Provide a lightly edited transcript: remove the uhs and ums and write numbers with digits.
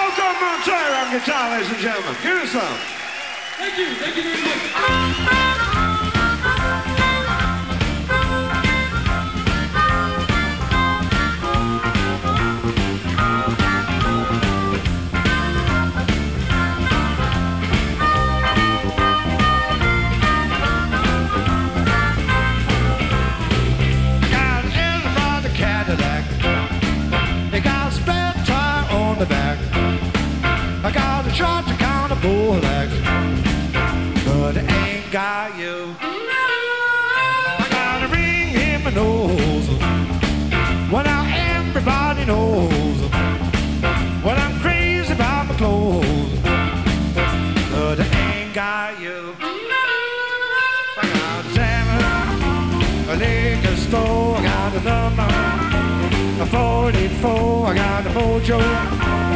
John Montero on guitar, ladies and gentlemen. Give us some. Thank you very much. They got a spare tire on the back. I got a shot to count a Bullocks, but it ain't got you. I got a ring in my nose. Well, now everybody knows. Well, I'm crazy about my clothes, but it ain't got you. I got a salmon, a liquor store, I got a number. A 44, I got a mojo.